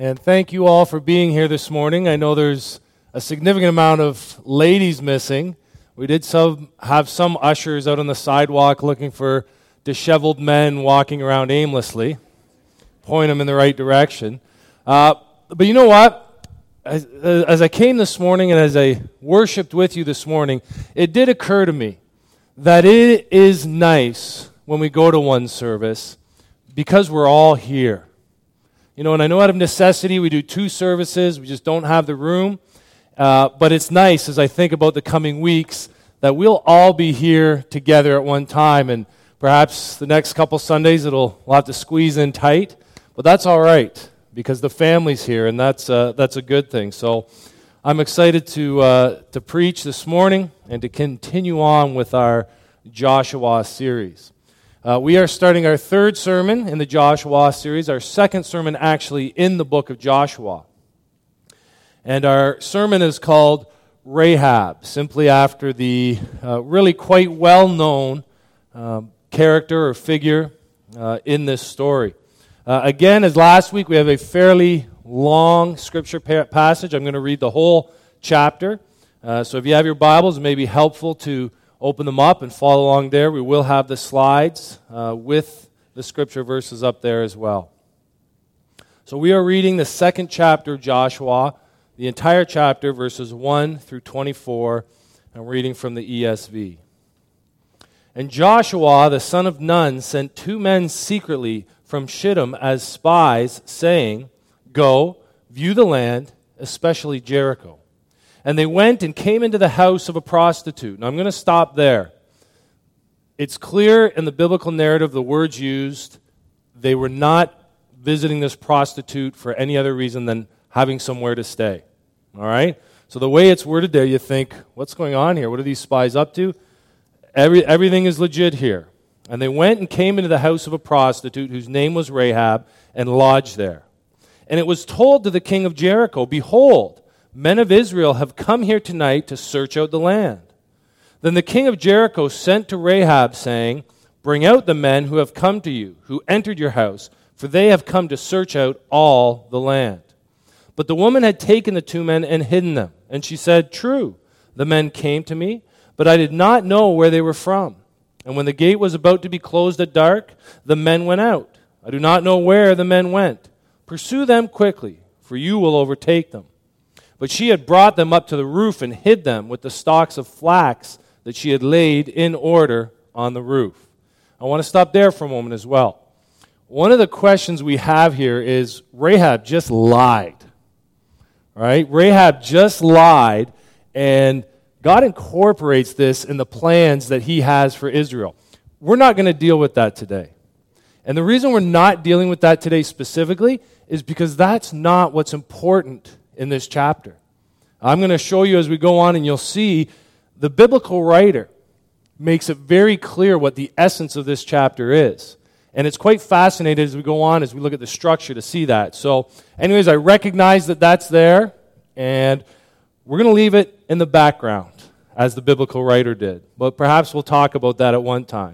And thank you all for being here this morning. I know there's a significant amount of ladies missing. We did have some ushers out on the sidewalk looking for disheveled men walking around aimlessly. Point them in the right direction. But you know what? As I came this morning and as I worshiped with you this morning, it did occur to me that it is nice when we go to one service because we're all here. You know, and I know out of necessity we do two services. We just don't have the room. But it's nice as I think about the coming weeks that we'll all be here together at one time. And perhaps the next couple Sundays we'll have to squeeze in tight. But that's all right because the family's here, and that's a good thing. So I'm excited to preach this morning and to continue on with our Joshua series. We are starting our third sermon in the Joshua series, our second sermon actually in the book of Joshua. And our sermon is called Rahab, simply after the really quite well-known character or figure in this story. Again, as last week, we have a fairly long scripture passage. I'm going to read the whole chapter. So if you have your Bibles, it may be helpful to open them up and follow along there. We will have the slides with the scripture verses up there as well. So we are reading the second chapter of Joshua, the entire chapter, verses 1 through 24. I'm reading from the ESV. And Joshua, the son of Nun, sent 2 men secretly from Shittim as spies, saying, "Go, view the land, especially Jericho." And they went and came into the house of a prostitute. Now I'm going to stop there. It's clear in the biblical narrative, the words used, they were not visiting this prostitute for any other reason than having somewhere to stay. All right? So the way it's worded there, you think, what's going on here? What are these spies up to? Everything is legit here. And they went and came into the house of a prostitute whose name was Rahab and lodged there. And it was told to the king of Jericho, "Behold, men of Israel have come here tonight to search out the land." Then the king of Jericho sent to Rahab, saying, "Bring out the men who have come to you, who entered your house, for they have come to search out all the land." But the woman had taken the 2 men and hidden them. And she said, "True, the men came to me, but I did not know where they were from. And when the gate was about to be closed at dark, the men went out. I do not know where the men went. Pursue them quickly, for you will overtake them." But she had brought them up to the roof and hid them with the stalks of flax that she had laid in order on the roof. I want to stop there for a moment as well. One of the questions we have here is Rahab just lied. Right? Rahab just lied, and God incorporates this in the plans that he has for Israel. We're not going to deal with that today. And the reason we're not dealing with that today specifically is because that's not what's important in this chapter. I'm going to show you as we go on, and you'll see the biblical writer makes it very clear what the essence of this chapter is. And it's quite fascinating as we go on, as we look at the structure to see that. So anyways, I recognize that that's there, and we're going to leave it in the background, as the biblical writer did. But perhaps we'll talk about that at one time.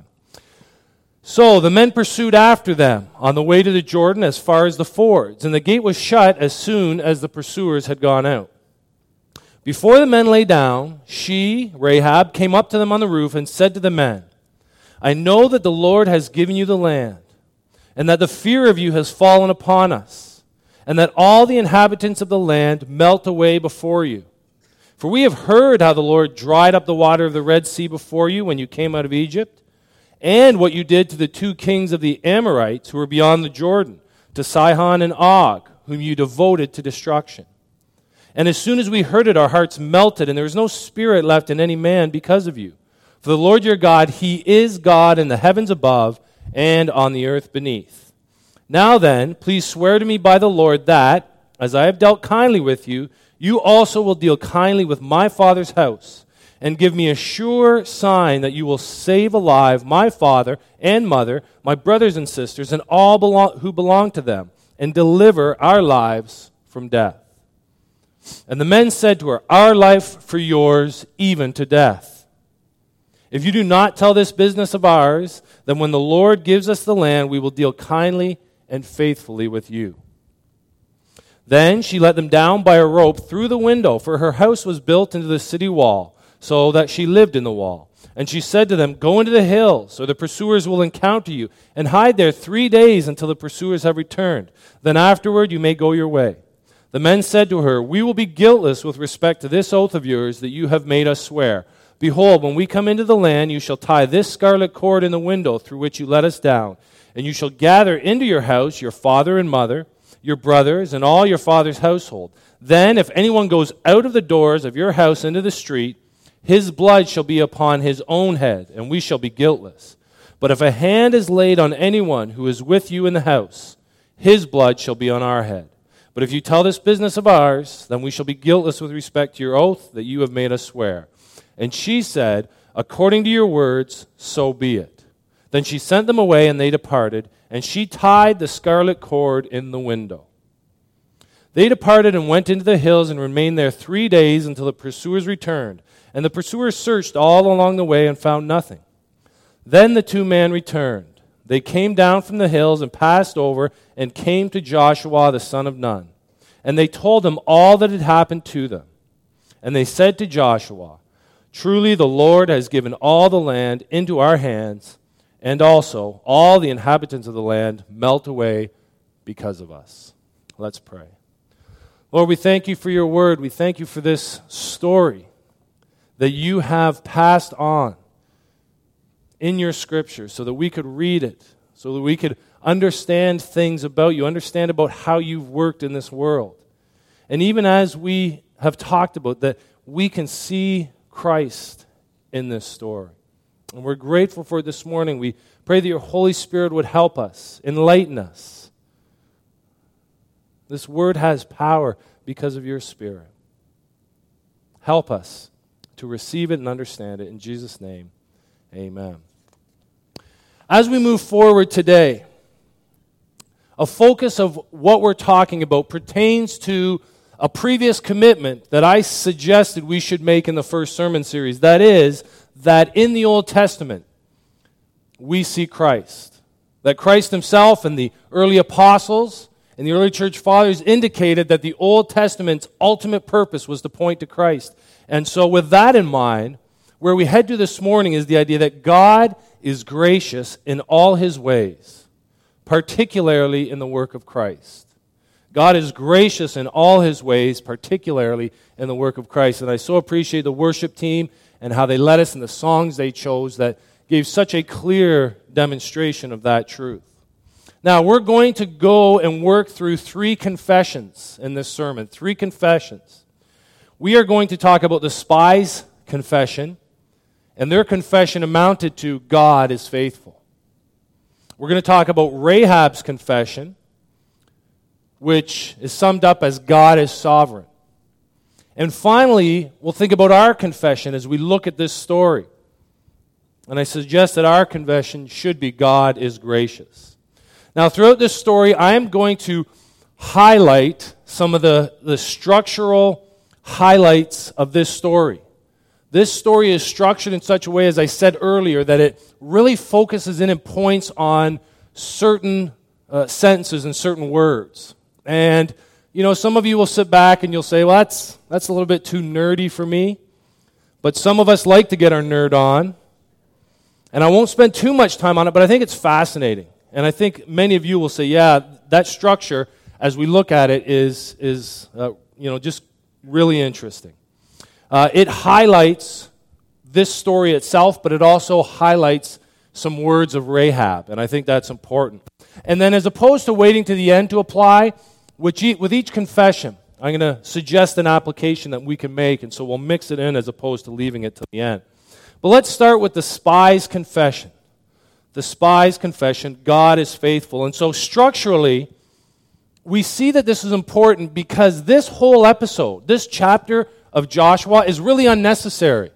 So the men pursued after them on the way to the Jordan as far as the fords, and the gate was shut as soon as the pursuers had gone out. Before the men lay down, she, Rahab, came up to them on the roof and said to the men, "I know that the Lord has given you the land, and that the fear of you has fallen upon us, and that all the inhabitants of the land melt away before you. For we have heard how the Lord dried up the water of the Red Sea before you when you came out of Egypt, and what you did to the 2 kings of the Amorites who were beyond the Jordan, to Sihon and Og, whom you devoted to destruction. And as soon as we heard it, our hearts melted, and there was no spirit left in any man because of you. For the Lord your God, He is God in the heavens above and on the earth beneath. Now then, please swear to me by the Lord that, as I have dealt kindly with you, you also will deal kindly with my father's house, and give me a sure sign that you will save alive my father and mother, my brothers and sisters, and all who belong to them, and deliver our lives from death." And the men said to her, "Our life for yours, even to death. If you do not tell this business of ours, then when the Lord gives us the land, we will deal kindly and faithfully with you." Then she let them down by a rope through the window, for her house was built into the city wall, so that she lived in the wall. And she said to them, "Go into the hills, or the pursuers will encounter you, and hide there 3 days until the pursuers have returned. Then afterward you may go your way." The men said to her, "We will be guiltless with respect to this oath of yours that you have made us swear. Behold, when we come into the land, you shall tie this scarlet cord in the window through which you let us down, and you shall gather into your house your father and mother, your brothers, and all your father's household. Then, if anyone goes out of the doors of your house into the street, his blood shall be upon his own head, and we shall be guiltless. But if a hand is laid on anyone who is with you in the house, his blood shall be on our head. But if you tell this business of ours, then we shall be guiltless with respect to your oath that you have made us swear." And she said, "According to your words, so be it." Then she sent them away, and they departed, and she tied the scarlet cord in the window. They departed and went into the hills and remained there 3 days until the pursuers returned. And the pursuers searched all along the way and found nothing. Then the 2 men returned. They came down from the hills and passed over and came to Joshua the son of Nun. And they told him all that had happened to them. And they said to Joshua, "Truly the Lord has given all the land into our hands, and also all the inhabitants of the land melt away because of us." Let's pray. Lord, we thank you for your word. We thank you for this story that you have passed on in your scripture so that we could read it, so that we could understand things about you, understand about how you've worked in this world. And even as we have talked about that, we can see Christ in this story. And we're grateful for it this morning. We pray that your Holy Spirit would help us, enlighten us. This word has power because of your Spirit. Help us to receive it and understand it. In Jesus' name, amen. As we move forward today, a focus of what we're talking about pertains to a previous commitment that I suggested we should make in the first sermon series. That is, that in the Old Testament, we see Christ. That Christ himself and the early apostles and the early church fathers indicated that the Old Testament's ultimate purpose was to point to Christ. And so with that in mind, where we head to this morning is the idea that God is gracious in all his ways, particularly in the work of Christ. God is gracious in all his ways, particularly in the work of Christ. And I so appreciate the worship team and how they led us in the songs they chose that gave such a clear demonstration of that truth. Now, we're going to go and work through 3 confessions in this sermon, 3 confessions. We are going to talk about the spies' confession, and their confession amounted to God is faithful. We're going to talk about Rahab's confession, which is summed up as God is sovereign. And finally, we'll think about our confession as we look at this story. And I suggest that our confession should be God is gracious. Now, throughout this story, I am going to highlight some of the structural highlights of this story. This story is structured in such a way, as I said earlier, that it really focuses in and points on certain sentences and certain words. And, you know, some of you will sit back and you'll say, well, that's a little bit too nerdy for me. But some of us like to get our nerd on. And I won't spend too much time on it, but I think it's fascinating. And I think many of you will say, yeah, that structure, as we look at it, is just really interesting. It highlights this story itself, but it also highlights some words of Rahab, and I think that's important. And then as opposed to waiting to the end to apply, with each confession, I'm going to suggest an application that we can make, and so we'll mix it in as opposed to leaving it to the end. But let's start with the spy's confession. The spy's confession, God is faithful. And so structurally, we see that this is important because this whole episode, this chapter of Joshua is really unnecessary.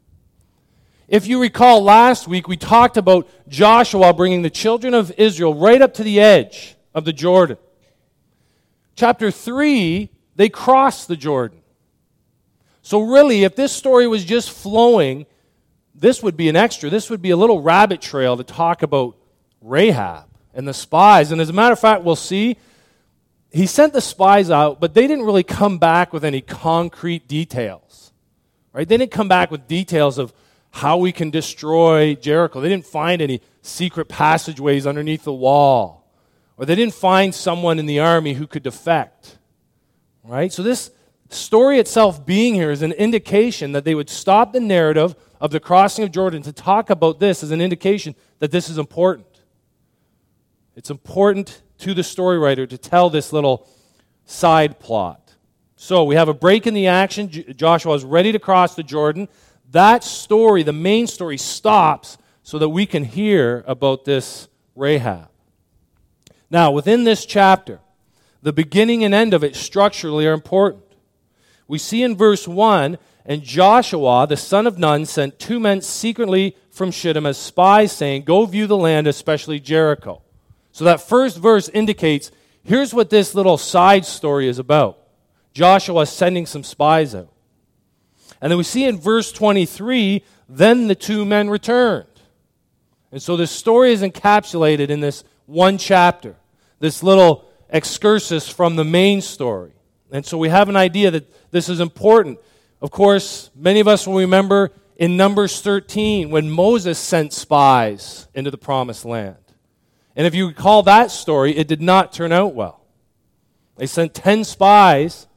If you recall last week, we talked about Joshua bringing the children of Israel right up to the edge of the Jordan. Chapter 3, they crossed the Jordan. So really, if this story was just flowing, this would be an extra. This would be a little rabbit trail to talk about Rahab and the spies. And as a matter of fact, we'll see he sent the spies out, but they didn't really come back with any concrete details. Right? They didn't come back with details of how we can destroy Jericho. They didn't find any secret passageways underneath the wall. Or they didn't find someone in the army who could defect. Right? So this story itself being here is an indication that they would stop the narrative of the crossing of Jordan to talk about this as an indication that this is important. It's important to the story writer to tell this little side plot. So we have a break in the action. Joshua is ready to cross the Jordan. That story, the main story, stops so that we can hear about this Rahab. Now, within this chapter, the beginning and end of it structurally are important. We see in verse 1, and Joshua, the son of Nun, sent 2 men secretly from Shittim as spies, saying, "Go view the land, especially Jericho." So that first verse indicates, here's what this little side story is about. Joshua sending some spies out. And then we see in verse 23, then the 2 men returned. And so this story is encapsulated in this one chapter, this little excursus from the main story. And so we have an idea that this is important. Of course, many of us will remember in Numbers 13 when Moses sent spies into the promised land. And if you recall that story, it did not turn out well. They sent 12 spies,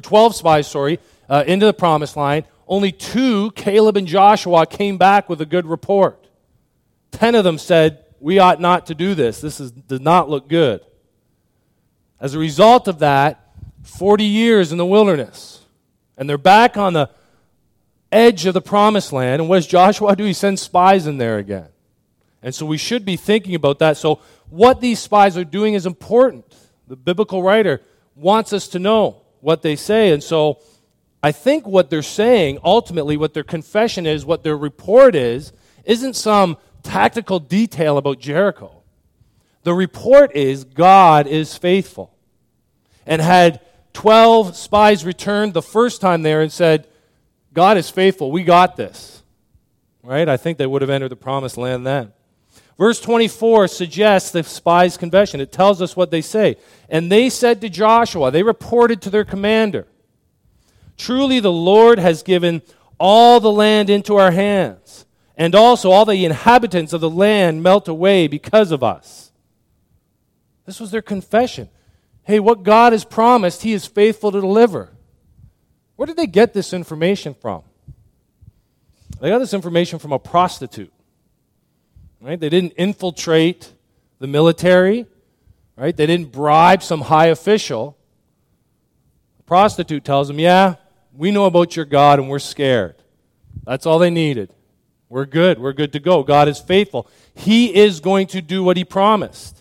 into the promised land. Only 2, Caleb and Joshua, came back with a good report. 10 of them said, "We ought not to do this. Does not look good." As a result of that, 40 years in the wilderness. And they're back on the edge of the promised land. And what does Joshua do? He sends spies in there again. And so we should be thinking about that. So what these spies are doing is important. The biblical writer wants us to know what they say. And so I think what they're saying, ultimately, what their confession is, what their report is, isn't some tactical detail about Jericho. The report is God is faithful. And had 12 spies returned the first time there and said, "God is faithful, we got this," right? I think they would have entered the promised land then. Verse 24 suggests the spies' confession. It tells us what they say. And they said to Joshua, they reported to their commander, "Truly the Lord has given all the land into our hands, and also all the inhabitants of the land melt away because of us." This was their confession. Hey, what God has promised, He is faithful to deliver. Where did they get this information from? They got this information from a prostitute. Right? They didn't infiltrate the military. Right? They didn't bribe some high official. The prostitute tells them, "Yeah, we know about your God and we're scared." That's all they needed. We're good. We're good to go. God is faithful. He is going to do what He promised.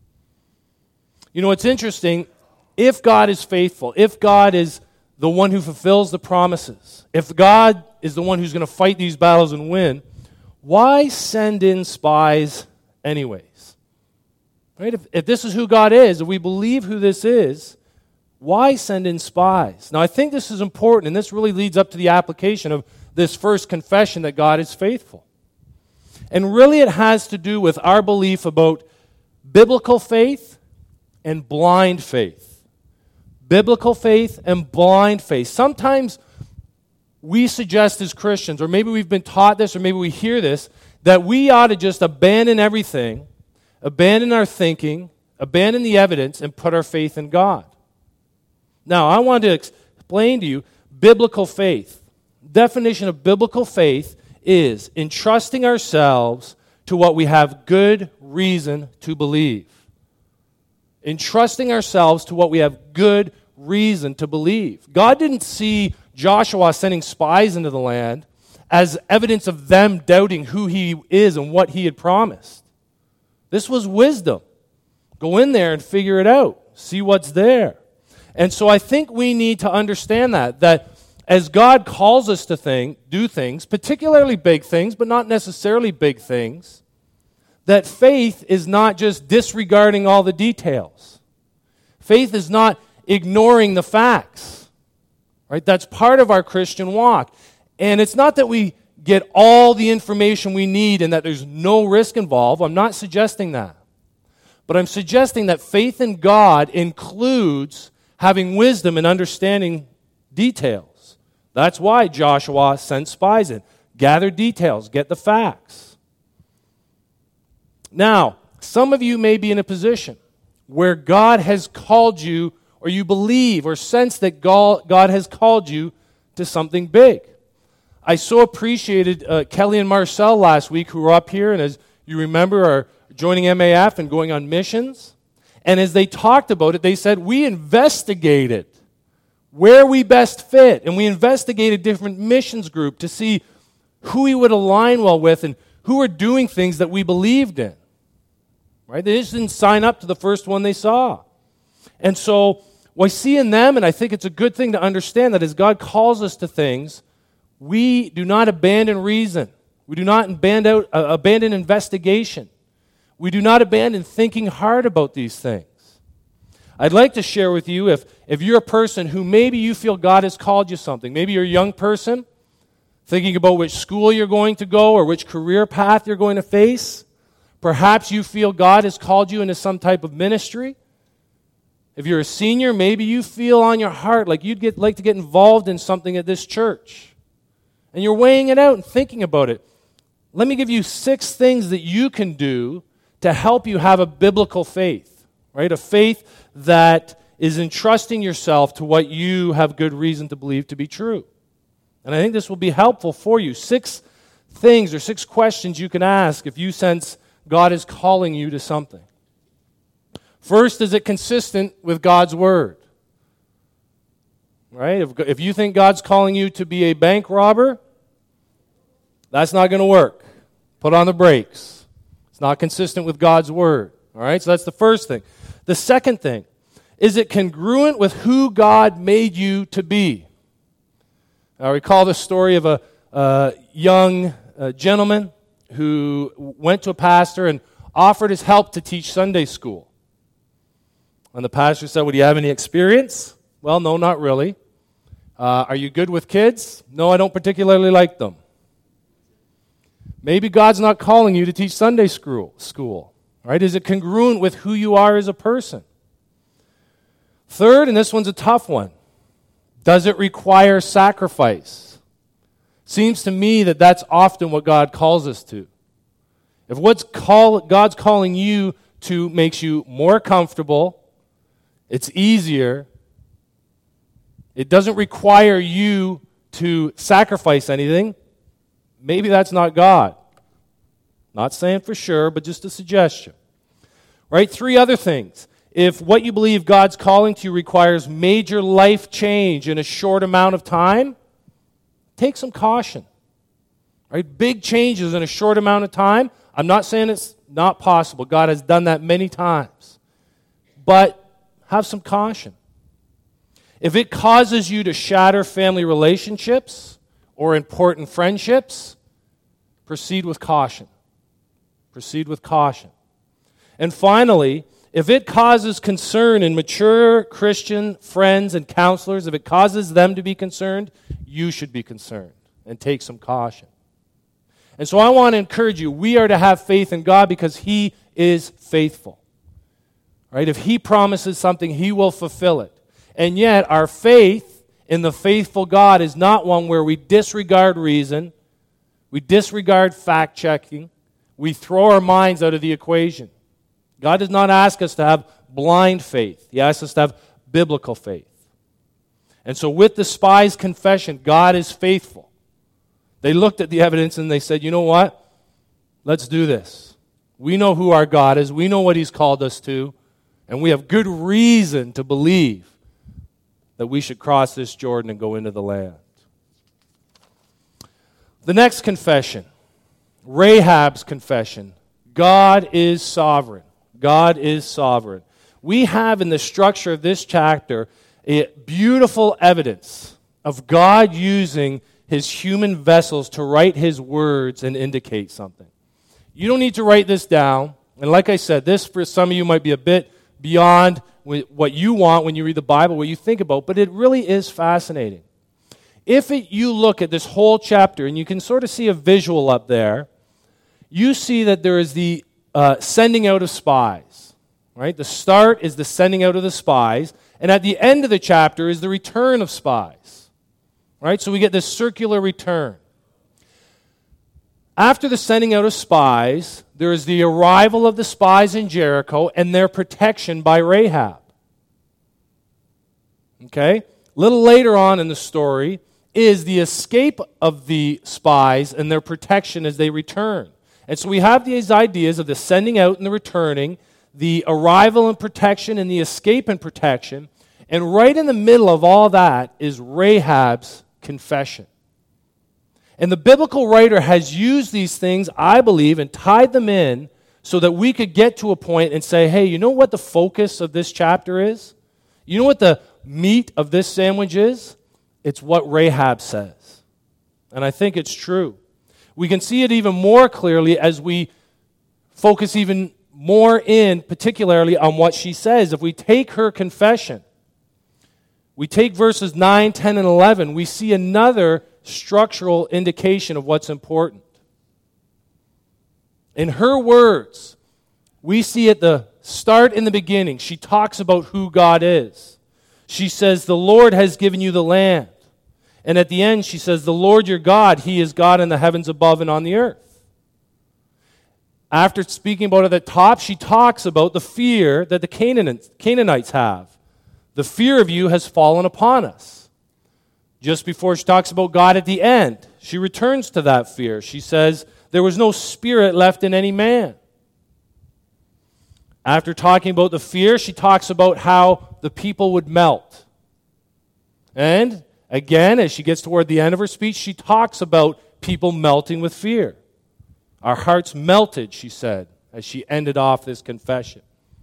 You know, it's interesting. If God is faithful, if God is the one who fulfills the promises, if God is the one who's going to fight these battles and win, why send in spies anyways? Right? If this is who God is, if we believe who this is, why send in spies? Now, I think this is important, and this really leads up to the application of this first confession that God is faithful. And really it has to do with our belief about biblical faith and blind faith. Biblical faith and blind faith. Sometimes we suggest as Christians, or maybe we've been taught this, or maybe we hear this, that we ought to just abandon everything, abandon our thinking, abandon the evidence, and put our faith in God. Now, I want to explain to you biblical faith. Definition of biblical faith is entrusting ourselves to what we have good reason to believe. Entrusting ourselves to what we have good reason to believe. God didn't see Joshua sending spies into the land as evidence of them doubting who He is and what He had promised. This was wisdom. Go in there and figure it out. See what's there. And so I think we need to understand that as God calls us to do things, particularly big things, but not necessarily big things, that faith is not just disregarding all the details. Faith is not ignoring the facts. Right? That's part of our Christian walk. And it's not that we get all the information we need and that there's no risk involved. I'm not suggesting that. But I'm suggesting that faith in God includes having wisdom and understanding details. That's why Joshua sent spies in. Gather details, get the facts. Now, some of you may be in a position where God has called you, or you believe or sense that God has called you to something big. I so appreciated Kelly and Marcel last week, who were up here, and as you remember, are joining MAF and going on missions. And as they talked about it, they said, we investigated where we best fit, and we investigated different missions group to see who we would align well with and who were doing things that we believed in. Right? They just didn't sign up to the first one they saw. And so I see in them, and I think it's a good thing to understand that as God calls us to things, we do not abandon reason. We do not abandon investigation. We do not abandon thinking hard about these things. I'd like to share with you, if you're a person who maybe you feel God has called you something, maybe you're a young person thinking about which school you're going to go or which career path you're going to face. Perhaps you feel God has called you into some type of ministry. If you're a senior, maybe you feel on your heart like you'd like to get involved in something at this church. And you're weighing it out and thinking about it. Let me give you 6 things that you can do to help you have a biblical faith, right? A faith that is entrusting yourself to what you have good reason to believe to be true. And I think this will be helpful for you. 6 things or 6 questions you can ask if you sense God is calling you to something. First, is it consistent with God's word? Right? If you think God's calling you to be a bank robber, that's not going to work. Put on the brakes. It's not consistent with God's word. All right? So that's the first thing. The second thing, is it congruent with who God made you to be? I recall the story of a young gentleman who went to a pastor and offered his help to teach Sunday school. And the pastor said, well, do you have any experience? Well, no, not really. Are you good with kids? No, I don't particularly like them. Maybe God's not calling you to teach Sunday school. Right? Is it congruent with who you are as a person? Third, and this one's a tough one, does it require sacrifice? Seems to me that that's often what God calls us to. If God's calling you to makes you more comfortable, it's easier, it doesn't require you to sacrifice anything, maybe that's not God. Not saying for sure, but just a suggestion. Right? 3 other things. If what you believe God's calling to you requires major life change in a short amount of time, take some caution. Right? Big changes in a short amount of time. I'm not saying it's not possible. God has done that many times. But have some caution. If it causes you to shatter family relationships or important friendships, proceed with caution. Proceed with caution. And finally, if it causes concern in mature Christian friends and counselors, if it causes them to be concerned, you should be concerned and take some caution. And so I want to encourage you, we are to have faith in God because He is faithful. Right? If He promises something, He will fulfill it. And yet, our faith in the faithful God is not one where we disregard reason, we disregard fact-checking, we throw our minds out of the equation. God does not ask us to have blind faith. He asks us to have biblical faith. And so with the spies' confession, God is faithful. They looked at the evidence and they said, you know what? Let's do this. We know who our God is. We know what He's called us to. And we have good reason to believe that we should cross this Jordan and go into the land. The next confession, Rahab's confession. God is sovereign. God is sovereign. We have in the structure of this chapter a beautiful evidence of God using His human vessels to write His words and indicate something. You don't need to write this down. And like I said, this for some of you might be a bit beyond what you want when you read the Bible, what you think about, but it really is fascinating. If you look at this whole chapter, and you can sort of see a visual up there, you see that there is the sending out of spies. Right? The start is the sending out of the spies, and at the end of the chapter is the return of spies. Right? So we get this circular return. After the sending out of spies, there is the arrival of the spies in Jericho and their protection by Rahab. Okay? A little later on in the story is the escape of the spies and their protection as they return. And so we have these ideas of the sending out and the returning, the arrival and protection and the escape and protection. And right in the middle of all that is Rahab's confession. And the biblical writer has used these things, I believe, and tied them in so that we could get to a point and say, hey, you know what the focus of this chapter is? You know what the meat of this sandwich is? It's what Rahab says. And I think it's true. We can see it even more clearly as we focus even more in, particularly on what she says. If we take her confession, we take verses 9, 10, and 11, we see another structural indication of what's important. In her words, we see at the start in the beginning, she talks about who God is. She says, the Lord has given you the land. And at the end, she says, the Lord your God, He is God in the heavens above and on the earth. After speaking about it at the top, she talks about the fear that the Canaanites have. The fear of you has fallen upon us. Just before she talks about God at the end, she returns to that fear. She says, there was no spirit left in any man. After talking about the fear, she talks about how the people would melt. And again, as she gets toward the end of her speech, she talks about people melting with fear. Our hearts melted, she said, as she ended off this confession.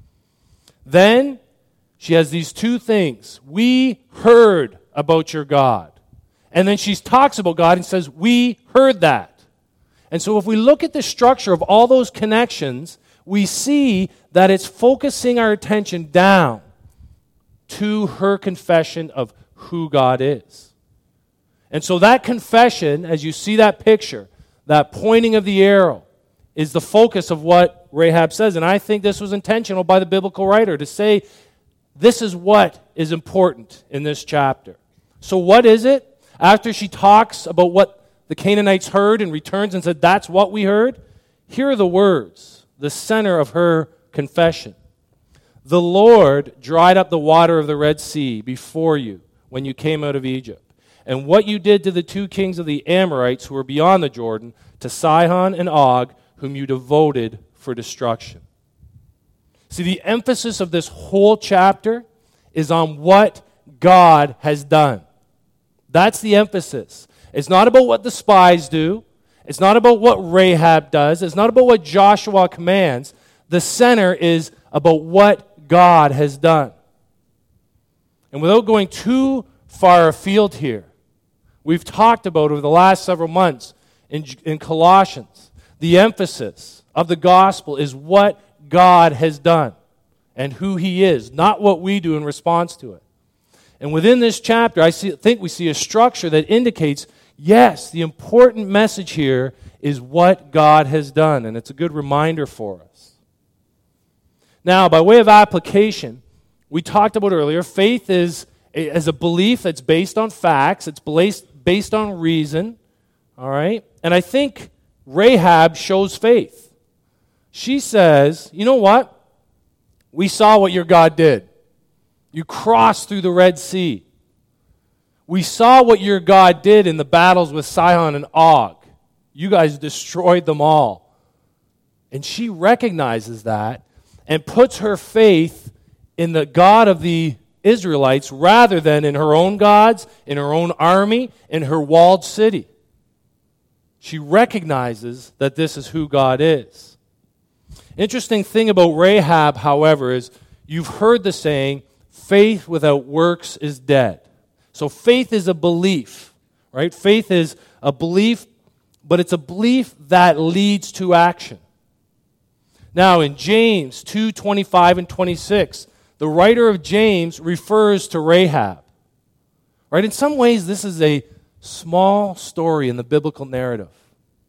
Then she has these two things. We heard about your God. And then she talks about God and says, we heard that. And so if we look at the structure of all those connections, we see that it's focusing our attention down to her confession of who God is. And so that confession, as you see that picture, that pointing of the arrow, is the focus of what Rahab says. And I think this was intentional by the biblical writer to say, this is what is important in this chapter. So what is it? After she talks about what the Canaanites heard and returns and said, that's what we heard, here are the words, the center of her confession. The Lord dried up the water of the Red Sea before you when you came out of Egypt. And what you did to the two kings of the Amorites who were beyond the Jordan, to Sihon and Og, whom you devoted for destruction. See, the emphasis of this whole chapter is on what God has done. That's the emphasis. It's not about what the spies do. It's not about what Rahab does. It's not about what Joshua commands. The center is about what God has done. And without going too far afield here, we've talked about over the last several months in Colossians, the emphasis of the gospel is what God has done and who He is, not what we do in response to it. And within this chapter, I think we see a structure that indicates, yes, the important message here is what God has done, and it's a good reminder for us. Now, by way of application, we talked about earlier, faith is a belief that's based on facts, it's based on reason, all right? And I think Rahab shows faith. She says, you know what? We saw what your God did. You crossed through the Red Sea. We saw what your God did in the battles with Sihon and Og. You guys destroyed them all. And she recognizes that and puts her faith in the God of the Israelites rather than in her own gods, in her own army, in her walled city. She recognizes that this is who God is. Interesting thing about Rahab, however, is you've heard the saying, faith without works is dead. So faith is a belief, right? Faith is a belief, but it's a belief that leads to action. Now in James 2:25 and 26, the writer of James refers to Rahab. Right? In some ways, this is a small story in the biblical narrative.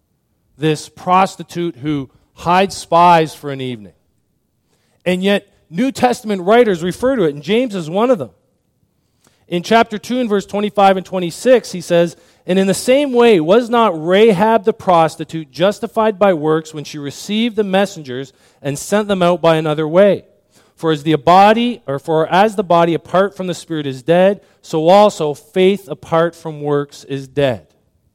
This prostitute who hides spies for an evening. And yet, New Testament writers refer to it, and James is one of them. In chapter 2 and verse 25 and 26, he says, "And in the same way, was not Rahab the prostitute justified by works when she received the messengers and sent them out by another way? For as the body apart from the Spirit is dead, so also faith apart from works is dead."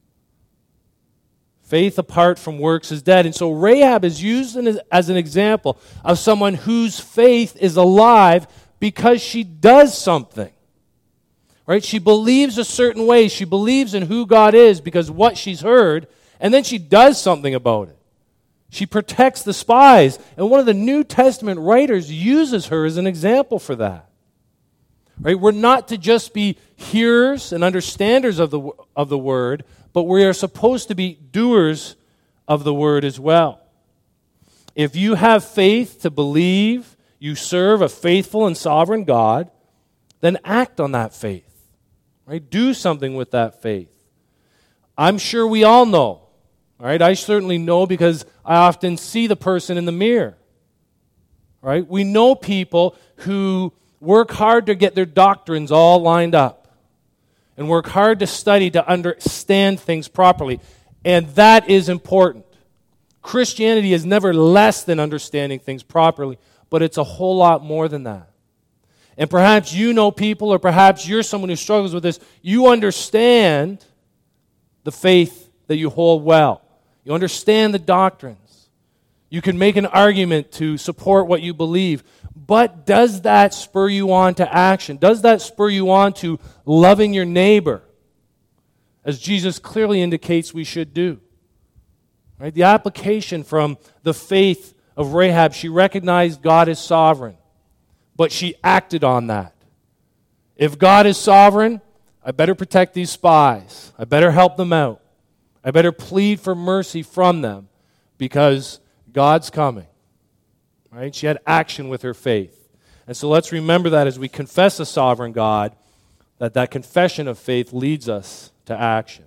Faith apart from works is dead. And so Rahab is used as an example of someone whose faith is alive because she does something. Right? She believes a certain way. She believes in who God is because of what she's heard, and then she does something about it. She protects the spies, and one of the New Testament writers uses her as an example for that. Right? We're not to just be hearers and understanders of the word, but we are supposed to be doers of the word as well. If you have faith to believe you serve a faithful and sovereign God, then act on that faith. Right? Do something with that faith. I'm sure we all know. Right? I certainly know because I often see the person in the mirror. Right? We know people who work hard to get their doctrines all lined up and work hard to study to understand things properly. And that is important. Christianity is never less than understanding things properly, but it's a whole lot more than that. And perhaps you know people, or perhaps you're someone who struggles with this. You understand the faith that you hold well. You understand the doctrines. You can make an argument to support what you believe. But does that spur you on to action? Does that spur you on to loving your neighbor, as Jesus clearly indicates we should do? Right? The application from the faith of Rahab, she recognized God is sovereign, but she acted on that. If God is sovereign, I better protect these spies. I better help them out. I better plead for mercy from them because God's coming. Right? She had action with her faith. And so let's remember that as we confess a sovereign God, that confession of faith leads us to action.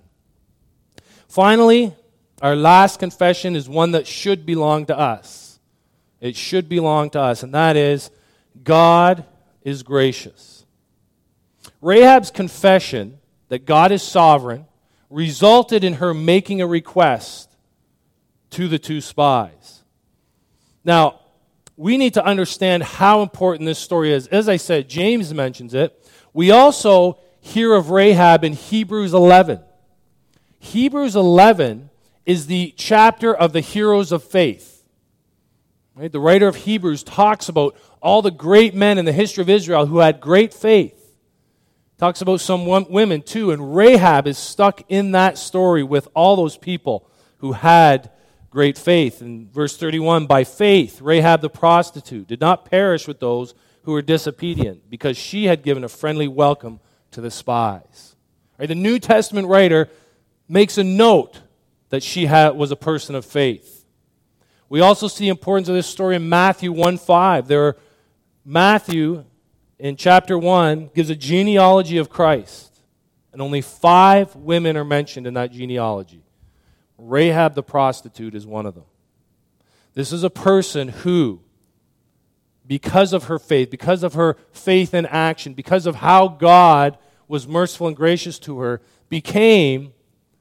Finally, our last confession is one that should belong to us. It should belong to us, and that is, God is gracious. Rahab's confession that God is sovereign resulted in her making a request to the two spies. Now, we need to understand how important this story is. As I said, James mentions it. We also hear of Rahab in Hebrews 11. Hebrews 11 is the chapter of the heroes of faith. Right? The writer of Hebrews talks about all the great men in the history of Israel who had great faith. Talks about some women too, and Rahab is stuck in that story with all those people who had great faith. In verse 31, by faith, Rahab the prostitute did not perish with those who were disobedient, because she had given a friendly welcome to the spies. Right? The New Testament writer makes a note that she was a person of faith. We also see the importance of this story in Matthew 1:5. Matthew, in chapter 1, gives a genealogy of Christ, and only 5 women are mentioned in that genealogy. Rahab the prostitute is one of them. This is a person who, because of her faith in action, because of how God was merciful and gracious to her, became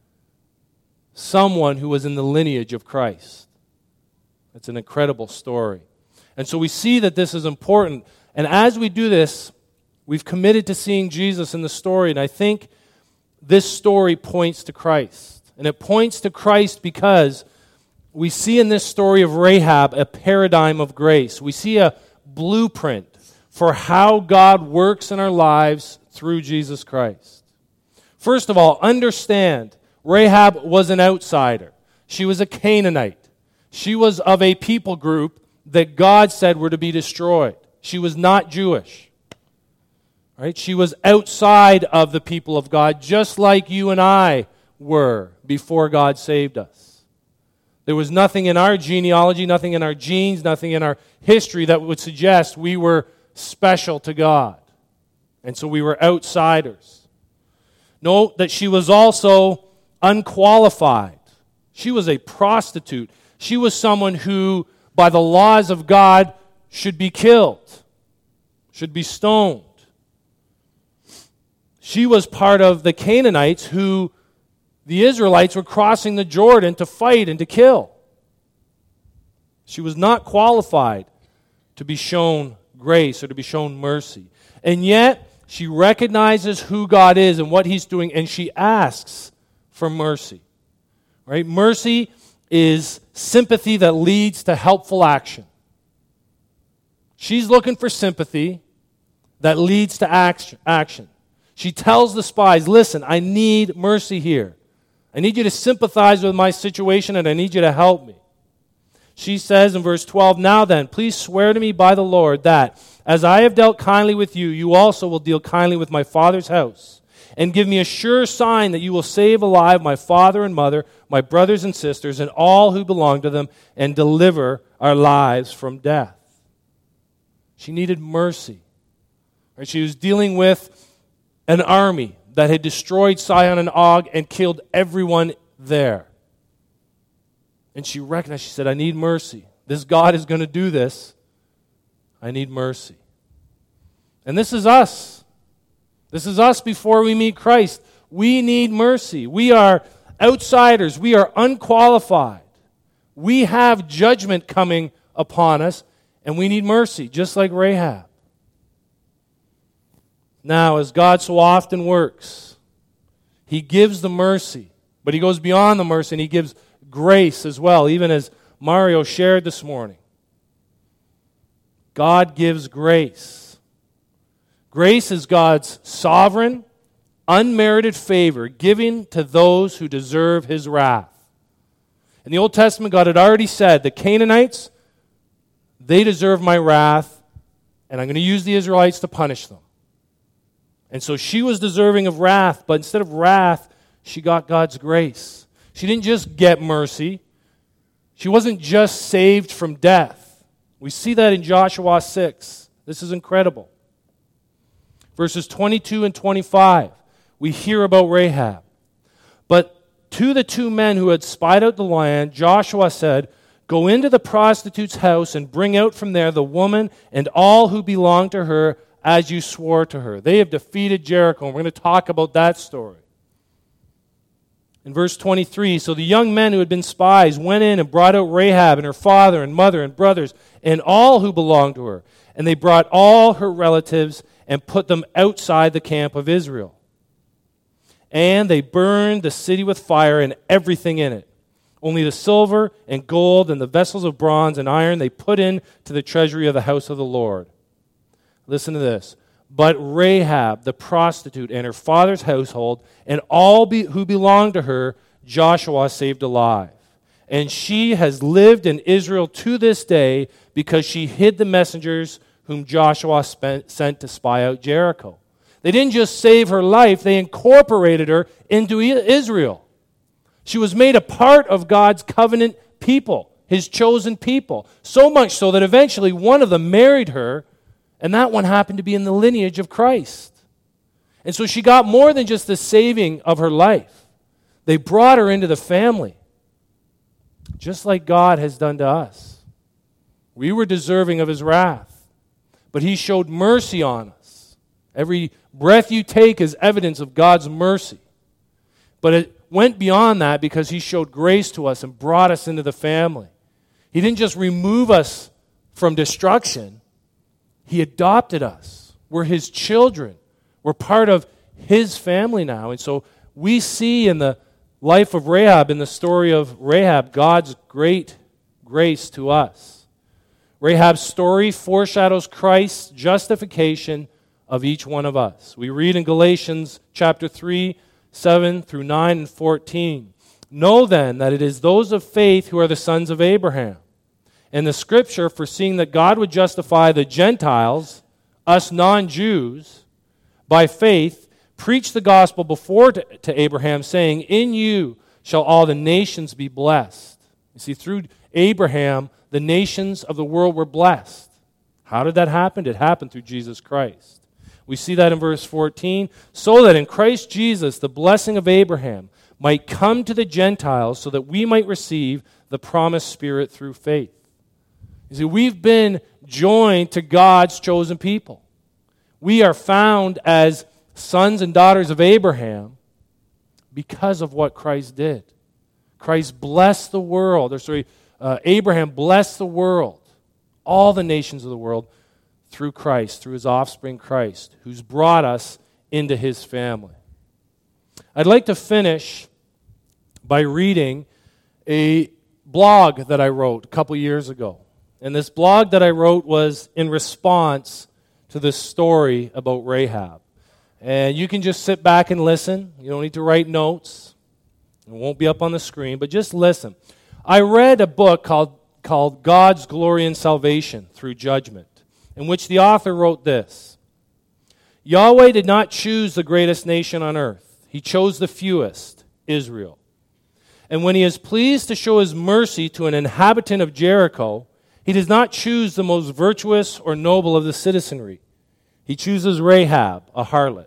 someone who was in the lineage of Christ. It's an incredible story. And so we see that this is important. And as we do this, we've committed to seeing Jesus in the story. And I think this story points to Christ. And it points to Christ because we see in this story of Rahab a paradigm of grace. We see a blueprint for how God works in our lives through Jesus Christ. First of all, understand, Rahab was an outsider. She was a Canaanite. She was of a people group that God said were to be destroyed. She was not Jewish. Right? She was outside of the people of God, just like you and I were before God saved us. There was nothing in our genealogy, nothing in our genes, nothing in our history that would suggest we were special to God. And so we were outsiders. Note that she was also unqualified. She was a prostitute. She was someone who, by the laws of God, should be killed. should be stoned. She was part of the Canaanites who the Israelites were crossing the Jordan to fight and to kill. She was not qualified to be shown grace or to be shown mercy. And yet, she recognizes who God is and what He's doing, and she asks for mercy. Right? Mercy is sympathy that leads to helpful action. She's looking for sympathy that leads to action. She tells the spies, listen, I need mercy here. I need you to sympathize with my situation, and I need you to help me. She says in verse 12, now then, please swear to me by the Lord that, as I have dealt kindly with you, you also will deal kindly with my father's house, and give me a sure sign that you will save alive my father and mother, my brothers and sisters, and all who belong to them, and deliver our lives from death. She needed mercy. Right? She was dealing with an army that had destroyed Sihon and Og and killed everyone there. And she recognized, she said, I need mercy. This God is going to do this. I need mercy. And this is us. This is us before we meet Christ. We need mercy. We are outsiders. We are unqualified. We have judgment coming upon us, and we need mercy, just like Rahab. Now, as God so often works, He gives the mercy, but He goes beyond the mercy, and He gives grace as well, even as Mario shared this morning. God gives grace. Grace is God's sovereign, unmerited favor given to those who deserve His wrath. In the Old Testament, God had already said, the Canaanites, they deserve my wrath, and I'm going to use the Israelites to punish them. And so she was deserving of wrath, but instead of wrath, she got God's grace. She didn't just get mercy. She wasn't just saved from death. We see that in Joshua 6. This is incredible. Verses 22 and 25, we hear about Rahab. But to the two men who had spied out the land, Joshua said, go into the prostitute's house and bring out from there the woman and all who belong to her, as you swore to her. They have defeated Jericho, and we're going to talk about that story. In verse 23, so the young men who had been spies went in and brought out Rahab and her father and mother and brothers and all who belonged to her. And they brought all her relatives and put them outside the camp of Israel. And they burned the city with fire and everything in it. Only the silver and gold and the vessels of bronze and iron they put in to the treasury of the house of the Lord. Listen to this. But Rahab, the prostitute, and her father's household, and all who belonged to her, Joshua saved alive. And she has lived in Israel to this day because she hid the messengers whom Joshua sent to spy out Jericho. They didn't just save her life, they incorporated her into Israel. She was made a part of God's covenant people, His chosen people. So much so that eventually one of them married her, and that one happened to be in the lineage of Christ. And so she got more than just the saving of her life. They brought her into the family, just like God has done to us. We were deserving of His wrath, but He showed mercy on us. Every breath you take is evidence of God's mercy. But it went beyond that because He showed grace to us and brought us into the family. He didn't just remove us from destruction. He adopted us. We're His children. We're part of His family now. And so we see in the life of Rahab, in the story of Rahab, God's great grace to us. Rahab's story foreshadows Christ's justification of each one of us. We read in Galatians chapter 3, 7 through 9 and 14. Know then that it is those of faith who are the sons of Abraham. And the Scripture, foreseeing that God would justify the Gentiles, us non-Jews, by faith, preached the gospel before to Abraham, saying, in you shall all the nations be blessed. You see, through Abraham, the nations of the world were blessed. How did that happen? It happened through Jesus Christ. We see that in verse 14. So that in Christ Jesus, the blessing of Abraham might come to the Gentiles, so that we might receive the promised Spirit through faith. You see, we've been joined to God's chosen people. We are found as sons and daughters of Abraham because of what Christ did. Christ blessed the world, Abraham blessed the world, all the nations of the world, through Christ, through his offspring Christ, who's brought us into his family. I'd like to finish by reading a blog that I wrote a couple years ago. And this blog that I wrote was in response to this story about Rahab. And you can just sit back and listen. You don't need to write notes. It won't be up on the screen, but just listen. I read a book called God's Glory and Salvation Through Judgment, in which the author wrote this: Yahweh did not choose the greatest nation on earth. He chose the fewest, Israel. And when he is pleased to show his mercy to an inhabitant of Jericho, he does not choose the most virtuous or noble of the citizenry. He chooses Rahab, a harlot.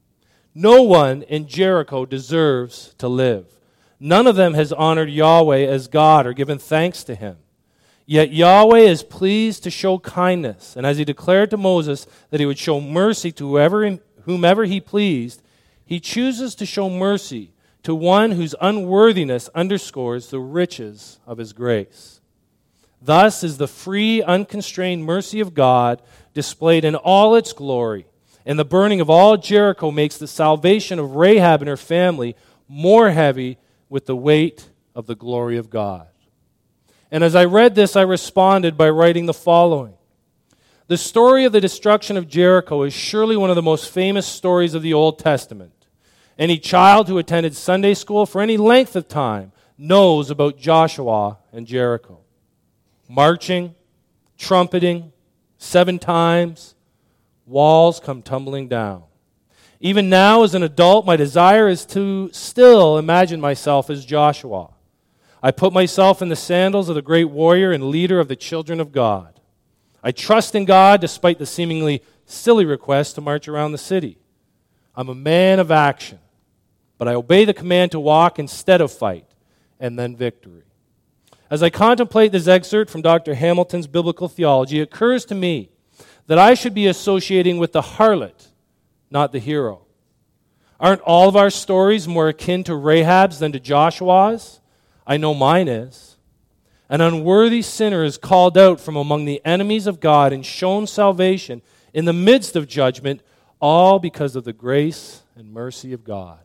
No one in Jericho deserves to live. None of them has honored Yahweh as God or given thanks to him. Yet Yahweh is pleased to show kindness, and as he declared to Moses that he would show mercy to whomever he pleased, he chooses to show mercy to one whose unworthiness underscores the riches of his grace. Thus is the free, unconstrained mercy of God displayed in all its glory, and the burning of all Jericho makes the salvation of Rahab and her family more heavy with the weight of the glory of God. And as I read this, I responded by writing the following: The story of the destruction of Jericho is surely one of the most famous stories of the Old Testament. Any child who attended Sunday school for any length of time knows about Joshua and Jericho. Marching, trumpeting, 7 times, walls come tumbling down. Even now, as an adult, my desire is to still imagine myself as Joshua. I put myself in the sandals of the great warrior and leader of the children of God. I trust in God despite the seemingly silly request to march around the city. I'm a man of action, but I obey the command to walk instead of fight, and then victory. As I contemplate this excerpt from Dr. Hamilton's biblical theology, it occurs to me that I should be associating with the harlot, not the hero. Aren't all of our stories more akin to Rahab's than to Joshua's? I know mine is. An unworthy sinner is called out from among the enemies of God and shown salvation in the midst of judgment, all because of the grace and mercy of God.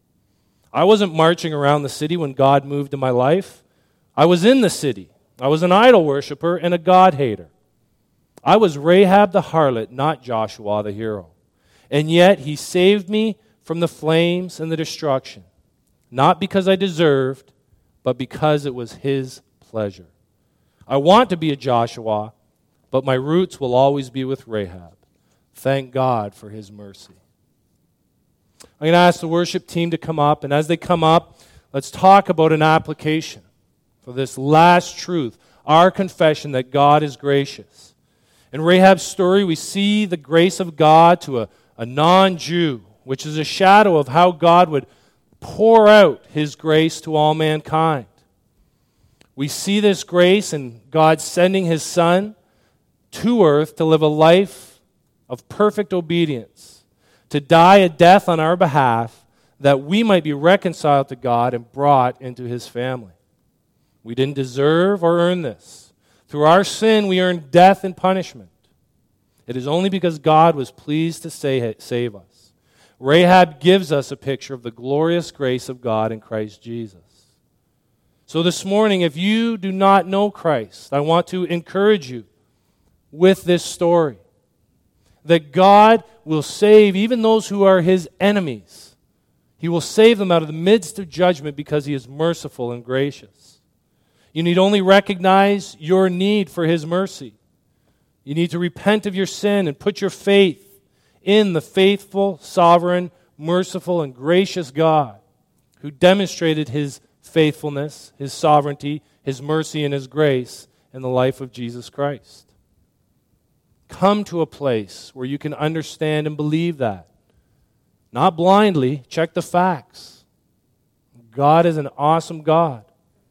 I wasn't marching around the city when God moved in my life. I was in the city. I was an idol worshiper and a God hater. I was Rahab the harlot, not Joshua the hero. And yet he saved me from the flames and the destruction, not because I deserved, but because it was his pleasure. I want to be a Joshua, but my roots will always be with Rahab. Thank God for his mercy. I'm going to ask the worship team to come up, and as they come up, let's talk about an application for this last truth, our confession that God is gracious. In Rahab's story, we see the grace of God to a non-Jew, which is a shadow of how God would pour out his grace to all mankind. We see this grace in God sending his Son to earth to live a life of perfect obedience, to die a death on our behalf that we might be reconciled to God and brought into his family. We didn't deserve or earn this. Through our sin, we earned death and punishment. It is only because God was pleased to save us. Rahab gives us a picture of the glorious grace of God in Christ Jesus. So this morning, if you do not know Christ, I want to encourage you with this story, that God will save even those who are his enemies. He will save them out of the midst of judgment because he is merciful and gracious. You need only recognize your need for his mercy. You need to repent of your sin and put your faith in the faithful, sovereign, merciful, and gracious God who demonstrated his faithfulness, his sovereignty, his mercy, and his grace in the life of Jesus Christ. Come to a place where you can understand and believe that. Not blindly, check the facts. God is an awesome God.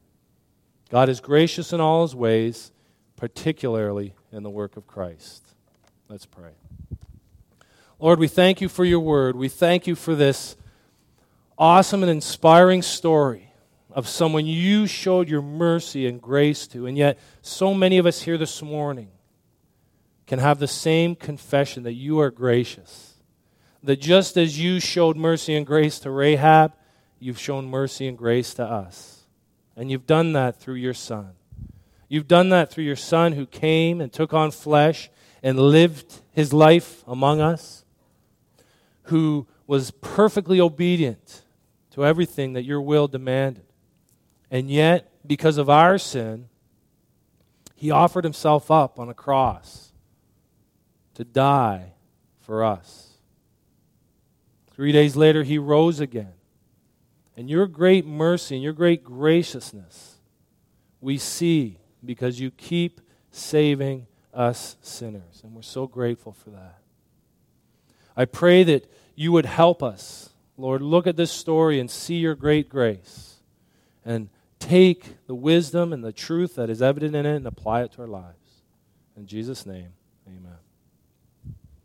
God is gracious in all his ways, particularly in the work of Christ. Let's pray. Lord, we thank you for your word. We thank you for this awesome and inspiring story of someone you showed your mercy and grace to. And yet, so many of us here this morning can have the same confession that you are gracious. That just as you showed mercy and grace to Rahab, you've shown mercy and grace to us. And you've done that through your Son. You've done that through your Son who came and took on flesh and lived his life among us, who was perfectly obedient to everything that your will demanded. And yet, because of our sin, he offered himself up on a cross to die for us. 3 days later, he rose again. And your great mercy and your great graciousness we see because you keep saving us sinners. And we're so grateful for that. I pray that you would help us, Lord, look at this story and see your great grace and take the wisdom and the truth that is evident in it and apply it to our lives. In Jesus' name, amen.